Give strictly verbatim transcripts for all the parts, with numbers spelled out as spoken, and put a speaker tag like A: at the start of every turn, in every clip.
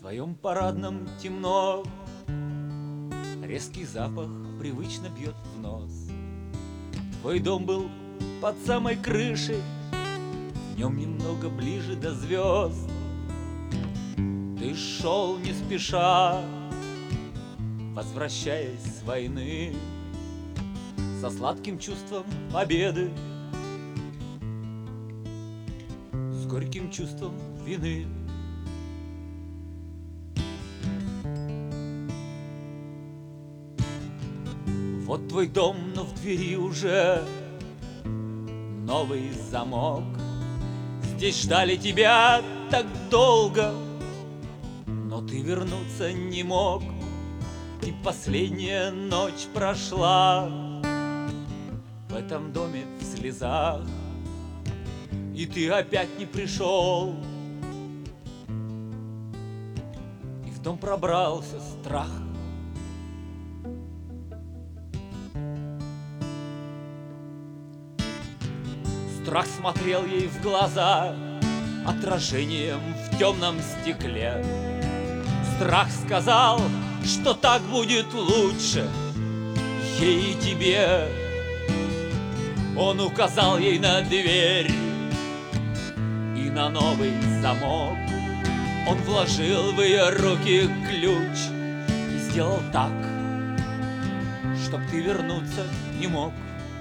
A: твоем парадном темно, резкий запах привычно бьет в нос. Твой дом был под самой крышей, в нем немного ближе до звезд. Ты шел не спеша, возвращаясь с войны, со сладким чувством победы, с горьким чувством вины. Вот твой дом, но в двери уже новый замок. Здесь ждали тебя так долго, но ты вернуться не мог. И последняя ночь прошла в этом доме в слезах, и ты опять не пришел, и в дом пробрался страх. Страх смотрел ей в глаза отражением в темном стекле. Страх сказал, что так будет лучше ей и тебе. Он указал ей на дверь и на новый замок. Он вложил в ее руки ключ и сделал так, чтоб ты вернуться не мог.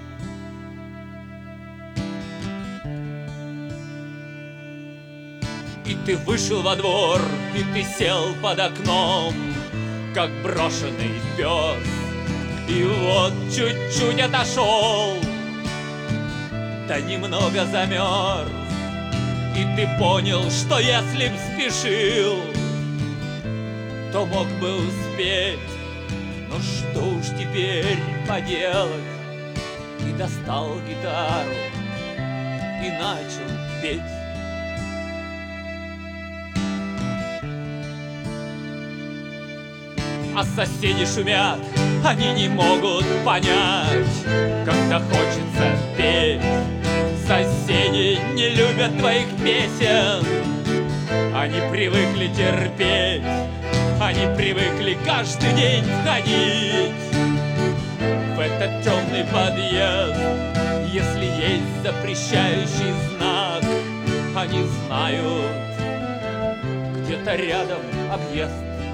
A: И ты вышел во двор, и ты сел под окном, как брошенный пес. И вот чуть-чуть отошел, да немного замерз. И ты понял, что если б спешил, то мог бы успеть. Но что уж теперь поделать? И достал гитару и начал петь. А соседи шумят, они не могут понять, когда хочется петь. Соседи не любят твоих песен, они привыкли терпеть, они привыкли каждый день входить в этот темный подъезд. Если есть запрещающий знак, они знают, где-то рядом объезд.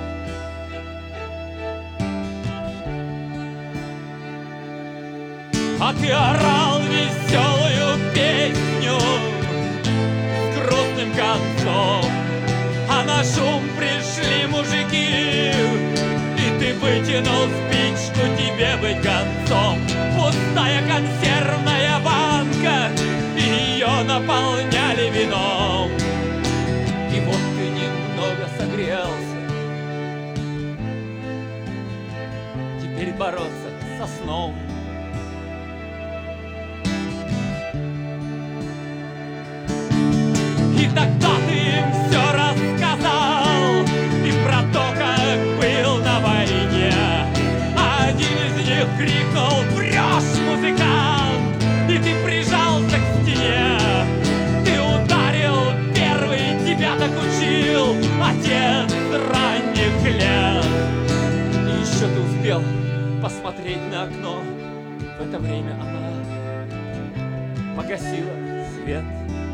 A: А ты орал веселую песню с грустным концом, а на шум пришли мужики, и ты вытянул спичку, тебе быть концом. Пустая консервная банка, и ее наполняли вином. И вот ты немного согрелся, теперь бороться со сном. И тогда ты им все рассказал, и про то, как был на войне. Один из них крикнул: «Врешь, музыкант!» И ты прижался к стене. Ты ударил первый, тебя так учил отец ранних лет. И еще ты успел посмотреть на окно. В это время она погасила свет.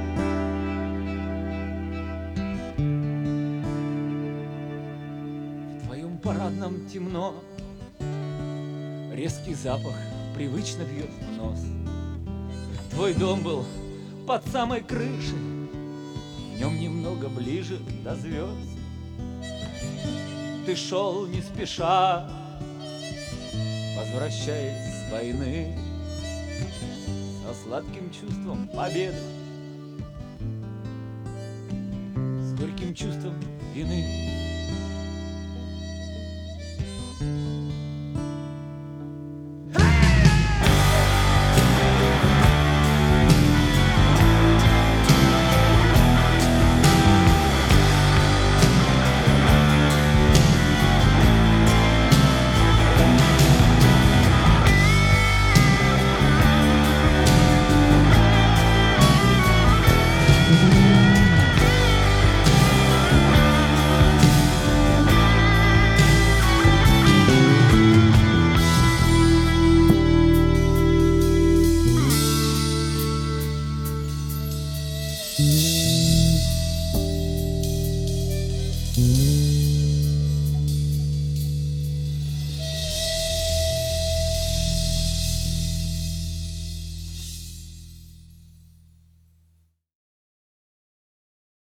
A: В парадном темно, резкий запах привычно бьет в нос. Твой дом был под самой крышей, в нем немного ближе до звезд. Ты шел не спеша, возвращаясь с войны, со сладким чувством победы, с горьким чувством вины. Thank